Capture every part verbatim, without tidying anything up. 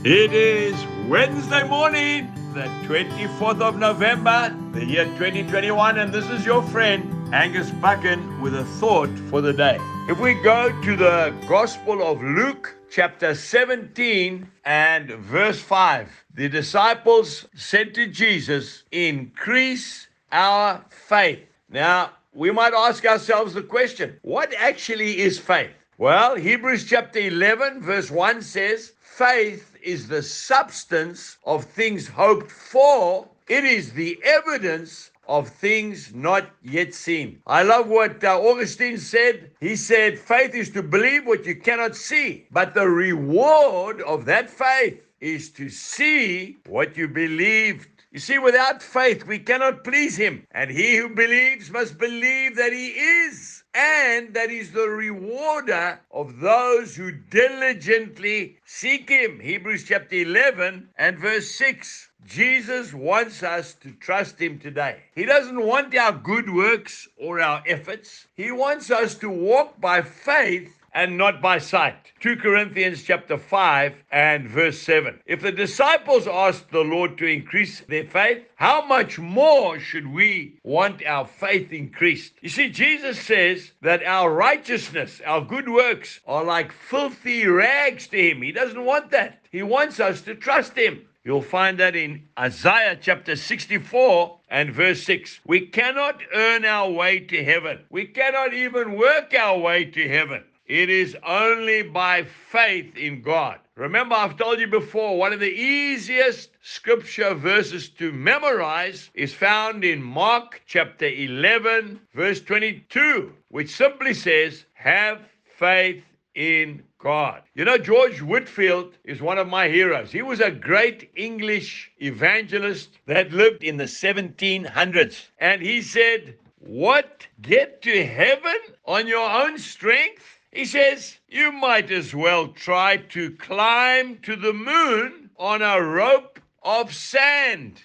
It is Wednesday morning, the twenty-fourth of November, the year twenty twenty-one, and this is your friend Angus Buchan with a thought for the day. If we go to the Gospel of Luke, chapter seventeen and verse five, the disciples said to Jesus, "Increase our faith." Now, we might ask ourselves the question, what actually is faith? Well, Hebrews chapter eleven, verse one says, faith is the substance of things hoped for. It is the evidence of things not yet seen. I love what uh, Augustine said. He said, faith is to believe what you cannot see, but the reward of that faith is to see what you believed. You see, without faith, we cannot please him. And he who believes must believe that he is, and that he's the rewarder of those who diligently seek him. Hebrews chapter eleven and verse six. Jesus wants us to trust him today. He doesn't want our good works or our efforts. He wants us to walk by faith and not by sight. Second Corinthians chapter five and verse seven. If the disciples asked the Lord to increase their faith, how much more should we want our faith increased? You see, Jesus says that our righteousness, our good works, are like filthy rags to him. He doesn't want that. He wants us to trust him. You'll find that in Isaiah chapter sixty-four and verse six. We cannot earn our way to heaven. We cannot even work our way to heaven. It is only by faith in God. Remember, I've told you before, one of the easiest scripture verses to memorize is found in Mark chapter eleven, verse twenty-two, which simply says, have faith in God. You know, George Whitefield is one of my heroes. He was a great English evangelist that lived in the seventeen hundreds. And he said, what? Get to heaven on your own strength? He says, you might as well try to climb to the moon on a rope of sand.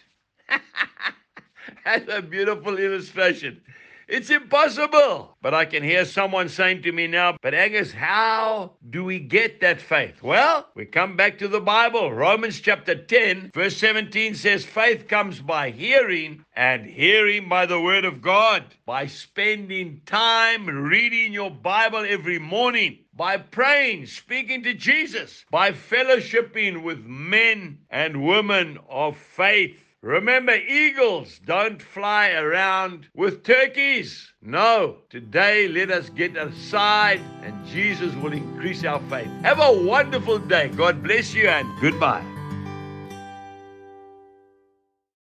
That's a beautiful illustration. It's impossible. But I can hear someone saying to me now, but Angus, how do we get that faith? Well, we come back to the Bible. Romans chapter ten, verse seventeen says, faith comes by hearing, and hearing by the word of God. By spending time reading your Bible every morning, by praying, speaking to Jesus, by fellowshipping with men and women of faith. Remember, eagles don't fly around with turkeys. No, today let us get aside and Jesus will increase our faith. Have a wonderful day. God bless you and goodbye.